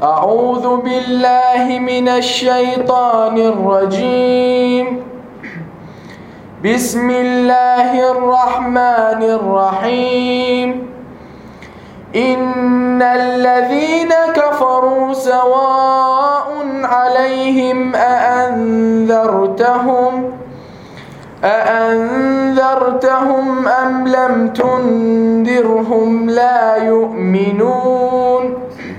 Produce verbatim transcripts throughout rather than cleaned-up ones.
أعوذ بالله من الشيطان الرجيم. بسم الله الرحمن الرحيم. إن الذين كفروا سواء عليهم أأنذرتهم أأنذرتهم أم لم تنذرهم لا يؤمنون.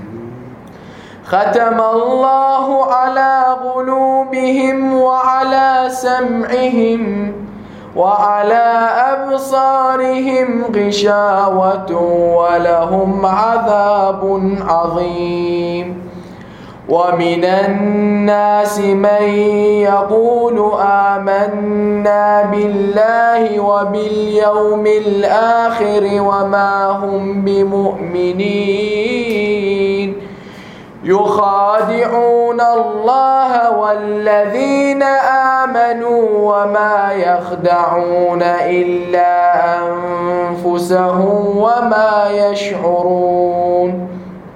ختم الله على قلوبهم وعلى سمعهم وعلى أبصارهم غشاوة ولهم عذاب عظيم. ومن الناس من يقول آمنا بالله وباليوم الآخر وما هم بمؤمنين يخادعون الله والذين آمنوا وما يخدعون إلا أنفسهم وما يشعرون.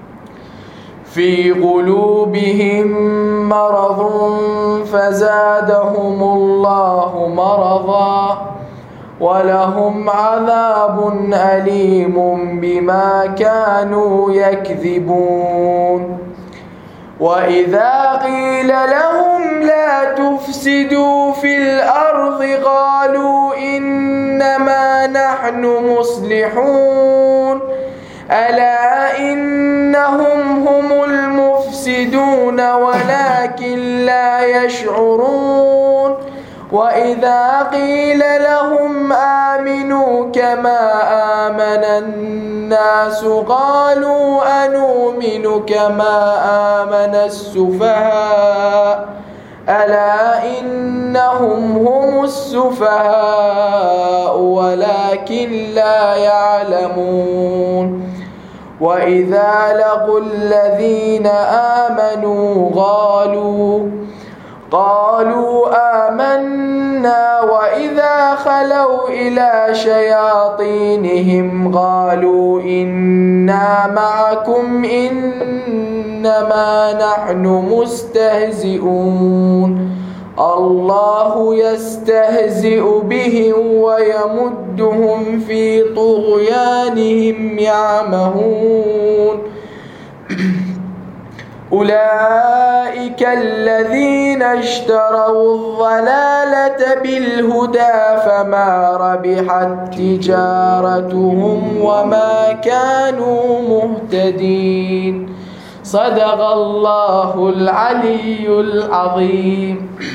في قلوبهم مرض فزادهم الله مرضا ولهم عذاب أليم بما كانوا يكذبون. وإذا قيل لهم لا تفسدوا في الأرض قالوا إنما نحن مصلحون ألا إنهم هم المفسدون ولكن لا يشعرون. وإذا قيل لهم آمنوا كما آمن الناس قالوا أنؤمن كما آمن السفهاء ألا إنهم هم السفهاء ولكن لا يعلمون. وإذا لقوا الذين آمنوا قالوا قالوا آمنا وإذا خلوا إلى شياطينهم قالوا إنا معكم إنما نحن مستهزئون. الله يستهزئ بهم ويمدهم في طغيانهم يعمهون. أولئك الذين اشتروا الضلالة بالهدى فما ربحت تجارتهم وما كانوا مهتدين. صدق الله العلي العظيم.